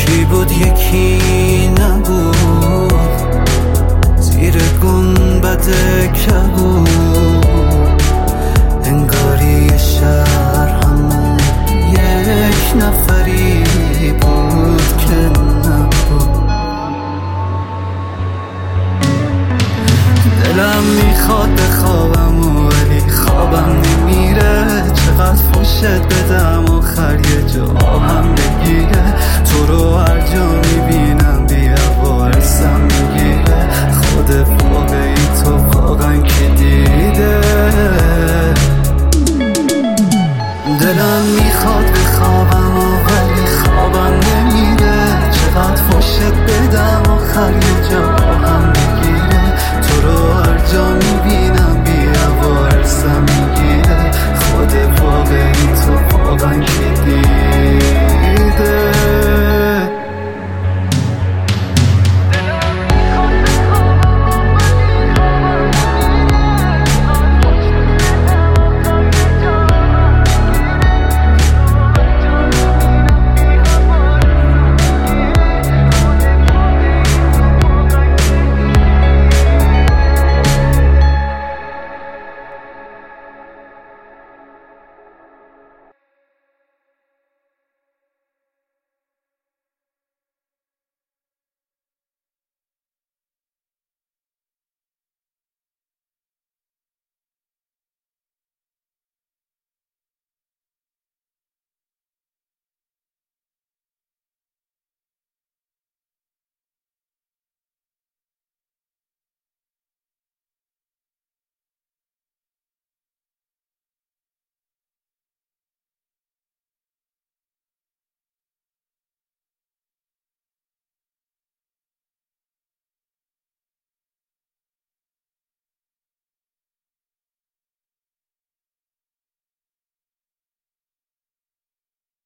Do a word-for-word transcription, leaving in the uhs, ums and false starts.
یکی بود یکی نبود، زیر گنبد کبود، انگاری شهر همون یک نفری بود که نبود. دلم میخواد بخوابم ولی خوابم نمیره، چقدر فوشت بدم آخر یه جا هم بگیره، تو رو هر جا میبینم بیا وارسم میگیره، خود واقعی تو واقعا که دیده. دلم میخواد بخوابم ولی خوابم نمیره، چقدر فوشت بدم آخر